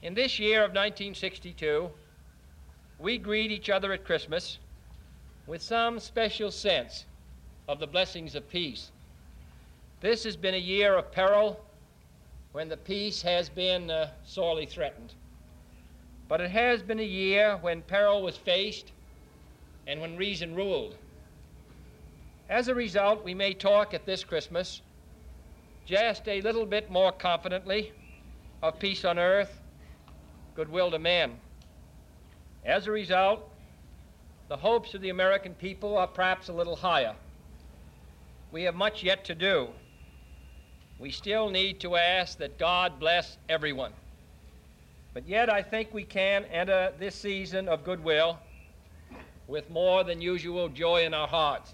In this year of 1962, we greet each other at Christmas with some special sense of the blessings of peace. This has been a year of peril when the peace has been sorely threatened. But it has been a year when peril was faced and when reason ruled. As a result, we may talk at this Christmas just a little bit more confidently of peace on earth, goodwill to men. As a result, the hopes of the American people are perhaps a little higher. We have much yet to do. We still need to ask that God bless everyone. But yet I think we can enter this season of goodwill with more than usual joy in our hearts.